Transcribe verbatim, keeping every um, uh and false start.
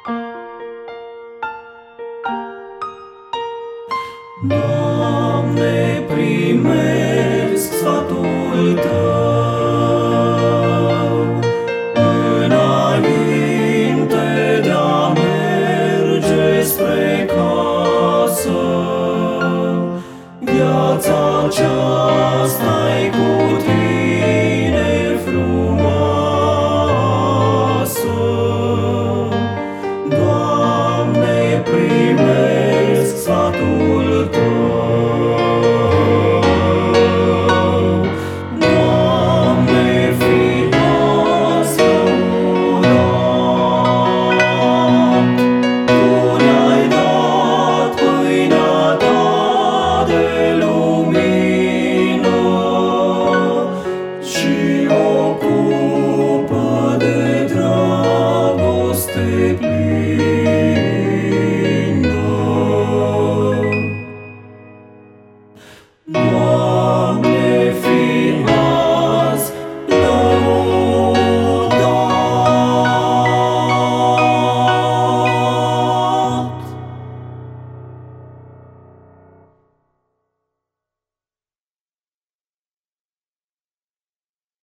Doamne, primesc sfatul Tău înainte de-a merge spre casă. Viața aceasta-i cu Tine frumoasă. Doamne, primesc sfatul Tău. Doamne, fi azi lăudat. Tu ne-ai dat pâinea Ta de lumină și o cupă de dragoste plină.